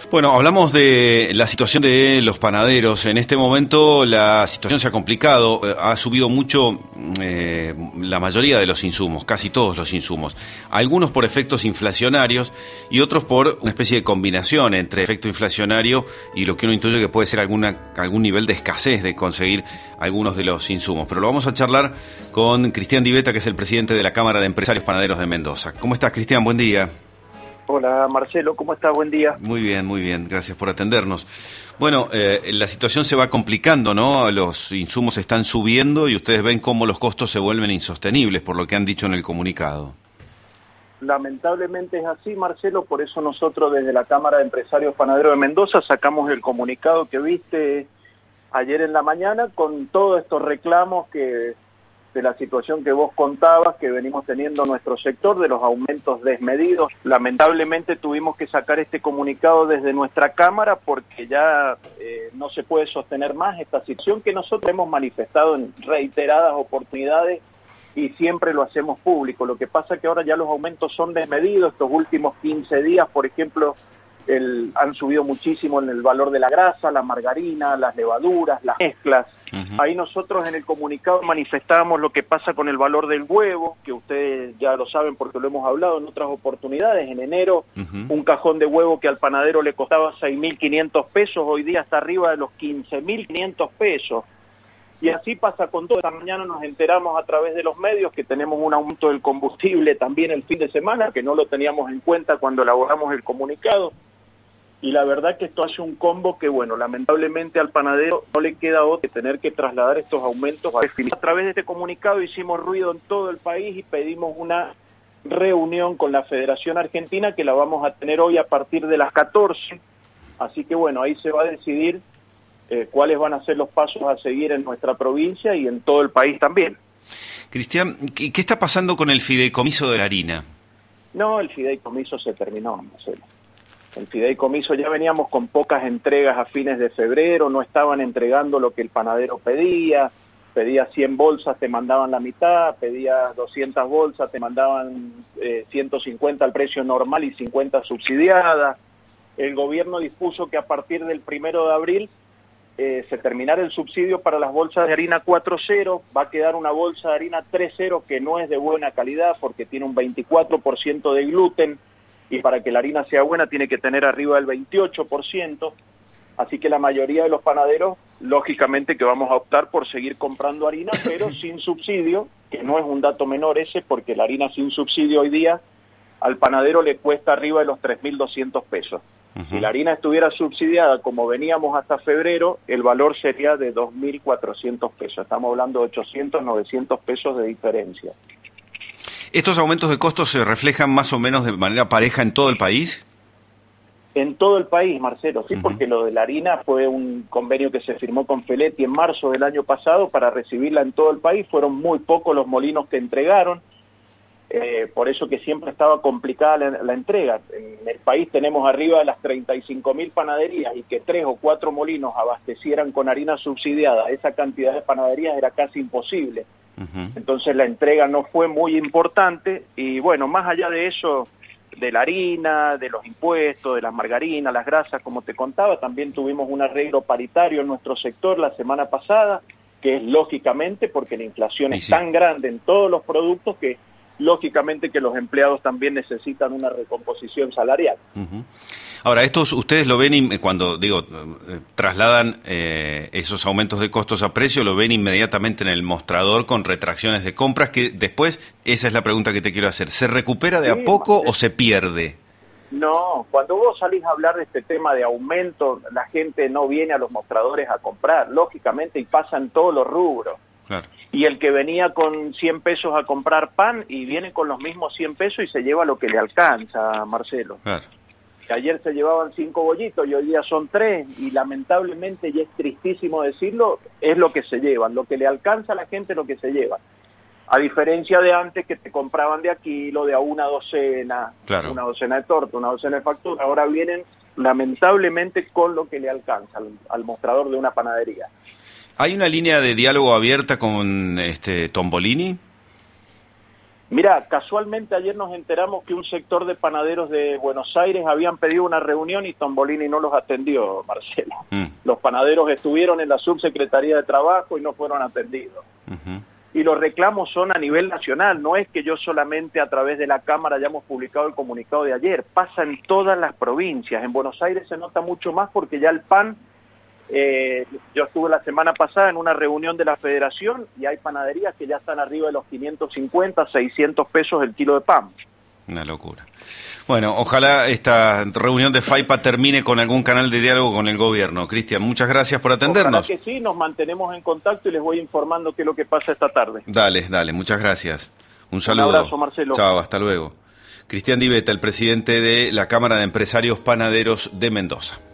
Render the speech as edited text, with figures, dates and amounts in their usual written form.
Bueno, hablamos de la situación de los panaderos. En este momento la situación se ha complicado, ha subido mucho la mayoría de los insumos, casi todos los insumos. Algunos por efectos inflacionarios y otros por una especie de combinación entre efecto inflacionario y lo que uno intuye que puede ser algún nivel de escasez de conseguir algunos de los insumos. Pero lo vamos a charlar con Cristian Di Betta, que es el presidente de la Cámara de Empresarios Panaderos de Mendoza. ¿Cómo estás, Cristian? Buen día. Hola Marcelo, ¿cómo estás? Buen día. Muy bien, gracias por atendernos. Bueno, la situación se va complicando, ¿no? Los insumos están subiendo y ustedes ven cómo los costos se vuelven insostenibles, por lo que han dicho en el comunicado. Lamentablemente es así, Marcelo, por eso nosotros desde la Cámara de Empresarios Panaderos de Mendoza sacamos el comunicado que viste ayer en la mañana con todos estos reclamos de la situación que vos contabas, que venimos teniendo en nuestro sector, de los aumentos desmedidos. Lamentablemente tuvimos que sacar este comunicado desde nuestra Cámara porque ya no se puede sostener más esta situación que nosotros hemos manifestado en reiteradas oportunidades y siempre lo hacemos público. Lo que pasa es que ahora ya los aumentos son desmedidos. Estos últimos 15 días, por ejemplo, han subido muchísimo en el valor de la grasa, la margarina, las levaduras, las mezclas. Ahí nosotros en el comunicado manifestábamos lo que pasa con el valor del huevo, que ustedes ya lo saben porque lo hemos hablado en otras oportunidades. En enero, un cajón de huevo que al panadero le costaba 6.500 pesos, hoy día está arriba de los 15.500 pesos. Y así pasa con todo. Esta mañana nos enteramos a través de los medios que tenemos un aumento del combustible también el fin de semana, que no lo teníamos en cuenta cuando elaboramos el comunicado. Y la verdad que esto hace un combo que, bueno, lamentablemente al panadero no le queda otro que tener que trasladar estos aumentos. A través de este comunicado hicimos ruido en todo el país y pedimos una reunión con la Federación Argentina que la vamos a tener hoy a partir de las 14. Así que, bueno, ahí se va a decidir cuáles van a ser los pasos a seguir en nuestra provincia y en todo el país también. Cristian, ¿qué está pasando con el fideicomiso de la harina? No, el fideicomiso se terminó, Marcelo. El fideicomiso ya veníamos con pocas entregas a fines de febrero, no estaban entregando lo que el panadero pedía 100 bolsas, te mandaban la mitad, pedía 200 bolsas, te mandaban 150 al precio normal y 50 subsidiadas. El gobierno dispuso que a partir del 1 de abril se terminara el subsidio para las bolsas de harina 4.0, va a quedar una bolsa de harina 3.0 que no es de buena calidad porque tiene un 24% de gluten, y para que la harina sea buena tiene que tener arriba del 28%, así que la mayoría de los panaderos, lógicamente que vamos a optar por seguir comprando harina, pero sin subsidio, que no es un dato menor ese, porque la harina sin subsidio hoy día al panadero le cuesta arriba de los 3.200 pesos. Si la harina estuviera subsidiada como veníamos hasta febrero, el valor sería de 2.400 pesos. Estamos hablando de 800, 900 pesos de diferencia. ¿Estos aumentos de costos se reflejan más o menos de manera pareja en todo el país? En todo el país, Marcelo, sí, porque lo de la harina fue un convenio que se firmó con Feletti en marzo del año pasado para recibirla en todo el país. Fueron muy pocos los molinos que entregaron, por eso que siempre estaba complicada la entrega. En el país tenemos arriba de las 35.000 panaderías y que 3 o 4 molinos abastecieran con harina subsidiada esa cantidad de panaderías era casi imposible. Entonces la entrega no fue muy importante y bueno, más allá de eso, de la harina, de los impuestos, de la margarina, las grasas, como te contaba, también tuvimos un arreglo paritario en nuestro sector la semana pasada, que es lógicamente porque la inflación es tan grande en todos los productos que lógicamente que los empleados también necesitan una recomposición salarial. Ahora, estos ustedes lo ven cuando trasladan esos aumentos de costos a precio, lo ven inmediatamente en el mostrador con retracciones de compras que después, esa es la pregunta que te quiero hacer, ¿se recupera de a poco o se pierde? No, cuando vos salís a hablar de este tema de aumento, la gente no viene a los mostradores a comprar, lógicamente, y pasan todos los rubros. Claro. Y el que venía con 100 pesos a comprar pan y viene con los mismos 100 pesos y se lleva lo que le alcanza, Marcelo. Claro. Ayer se llevaban 5 bollitos y hoy día son 3 y lamentablemente, y es tristísimo decirlo, es lo que se llevan, lo que le alcanza a la gente es lo que se lleva. A diferencia de antes que te compraban de a kilo, de a una docena, claro, una docena de torta, una docena de factura, ahora vienen lamentablemente con lo que le alcanza al mostrador de una panadería. ¿Hay una línea de diálogo abierta con Tombolini? Mira, casualmente ayer nos enteramos que un sector de panaderos de Buenos Aires habían pedido una reunión y Tombolini no los atendió, Marcelo. Los panaderos estuvieron en la subsecretaría de Trabajo y no fueron atendidos. Y los reclamos son a nivel nacional, no es que yo solamente a través de la Cámara hayamos publicado el comunicado de ayer, pasa en todas las provincias. En Buenos Aires se nota mucho más porque ya el pan, yo estuve la semana pasada en una reunión de la Federación y hay panaderías que ya están arriba de los 550, 600 pesos el kilo de pan. Una locura. Bueno, ojalá esta reunión de FAIPA termine con algún canal de diálogo con el gobierno. Cristian, muchas gracias por atendernos. Ojalá que sí, nos mantenemos en contacto y les voy informando qué es lo que pasa esta tarde. Dale, muchas gracias. Un saludo. Un abrazo, Marcelo. Chao, hasta luego. Cristian Di Betta, el presidente de la Cámara de Empresarios Panaderos de Mendoza.